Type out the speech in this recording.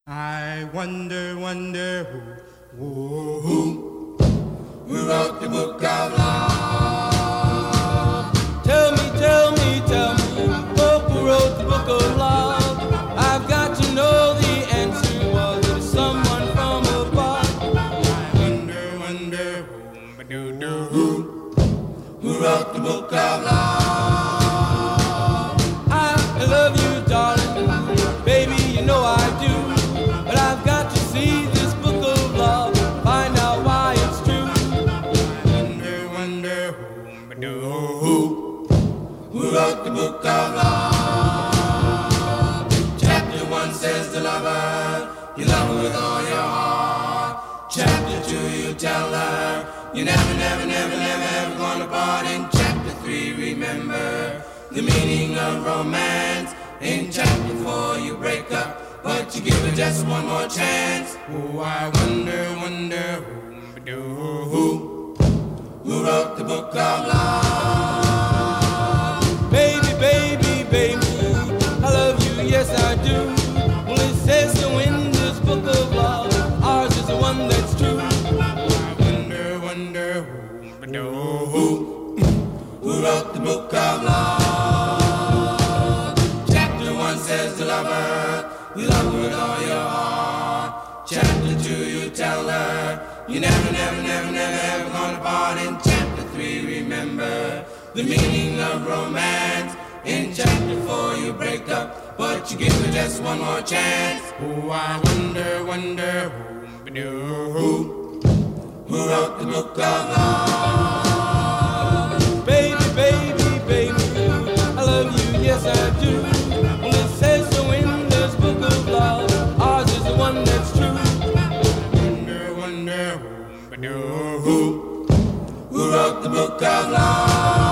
I wonder who wrote the book of love? Tell me, who wrote the book of love? I've got to know the answer. Was it someone from above? I wonder who wrote the book of love? I love you, darling, baby, you know I do. But I've got to see this book of love, find out why it's true. I wonder who wrote the book of love? Chapter 1 says the lover, you love her with all your heart. Chapter 2 you tell her, you never ever gonna part. In chapter 3 remember the meaning of romance. In chapter 4 you break up, but you give her just one more chance. Oh, I wonder who wrote the book of love? Baby, I love you, yes I do. Well, it says so in this book of love, ours is the one that's true. I wonder who wrote the book of love? Chapter 1 says the lover, you love her with all your heart. Chapter 2 you tell her, you never ever gonna part. In chapter 3 remember the meaning of romance. In chapter 4 you break up, but you give her just one more chance. Oh, I wonder who wrote the book of love? Baby, I love you, yes I do. Well, it says so in this book of love, ours is the one that's true. Who wrote the book of love?